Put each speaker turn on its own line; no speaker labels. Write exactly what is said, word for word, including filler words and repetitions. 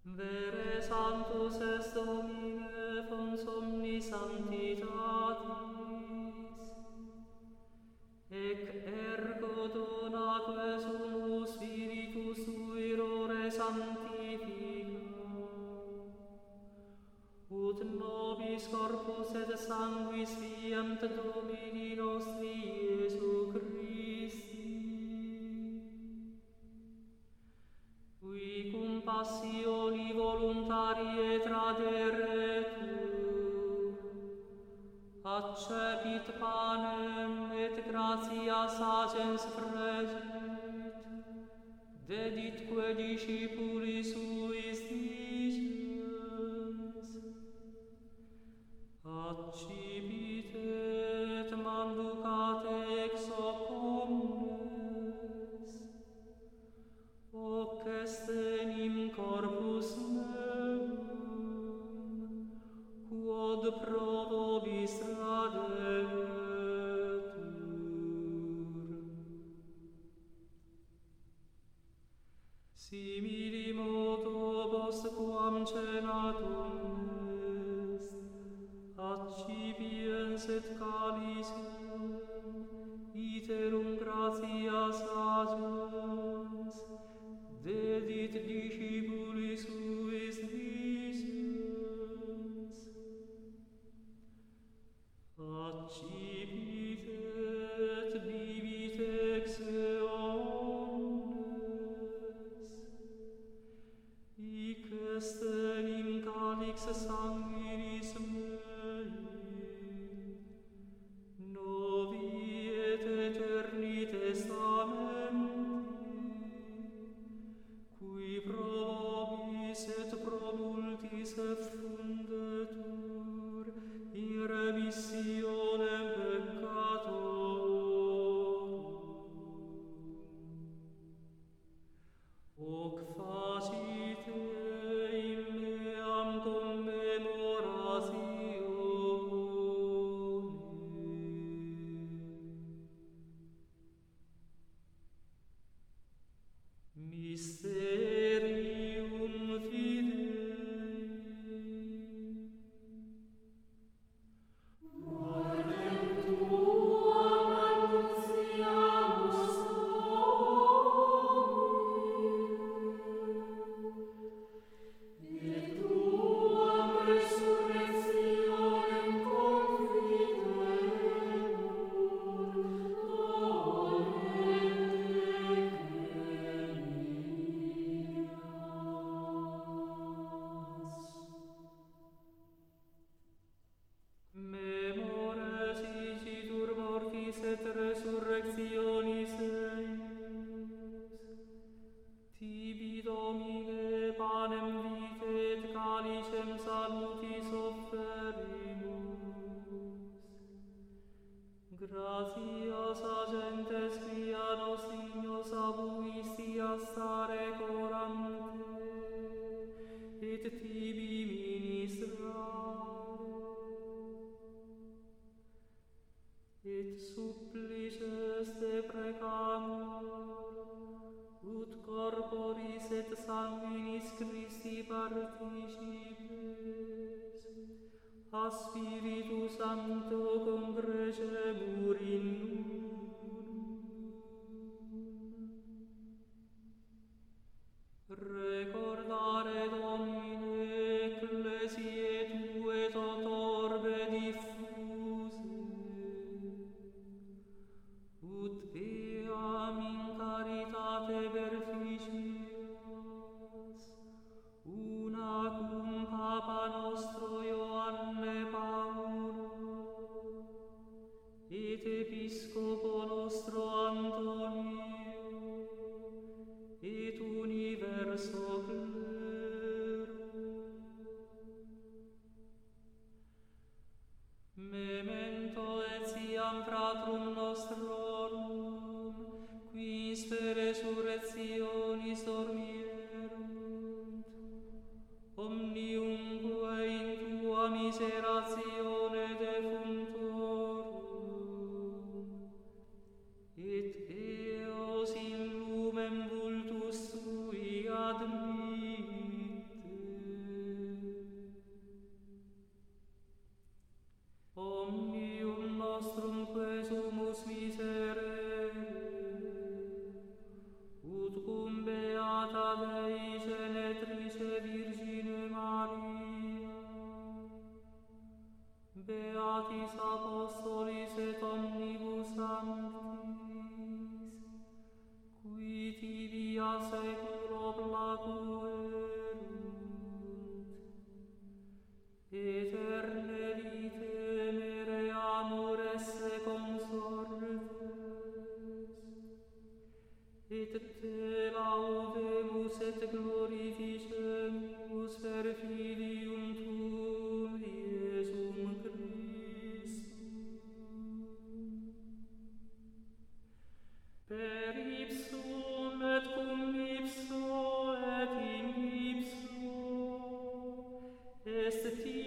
Vere sanctus est Domine fons omnis sanctitatis, ec ergo donaque sumus Spiritus Uirore sanctifica, ut nobis corpus et sanguis fiant Domini nostri Iesu Christi, qui cum passioni voluntarie traderetur, accepit panem et gratias agens fregit, deditque discipulis suis dicens, accipit et manducate ex hoc omnes, hoc est enim corpus meum, quod pro vobis tradetur. Simili modo postquam cenatum est, accipiens et calicem, iterum gratias agens, dedit discipulis suis dicens, accipit et bibit ex eones, hic est enim calix sanguinis mei, novi et eterni testamenti, qui pro vobis et pro multis effundetur in remissionem peccatorum. Hoc facite in meam commemoratione. Mysterium Fidei. Ordem tuam annunciamus Domini, et tuam resurrectionem confitemur, Memores icitur mortis et resurrectionis eius, tibi Domine panem vitae et calicem salutis offerimus. Gratias agentes quia nos signos abuisti a stare corante, et tibi ministrare, et supplices te precamur, ut corporis et sanguinis Christi participes, a Spiritu Sancto congregemur in unum. Recordare Domine ecclesiae tue tot orbe diffuse, ut eam in caritate perficias, una cum Papa nostro Ioanne Paulo, et Episcopo nostro Antonio, et universo clero. Memento etiam fratrum nostrorum, qui in spe resurrectionis dormierunt, omniumque in tua miseratione defuntorum, et eos in lumen vultus tui admitte. est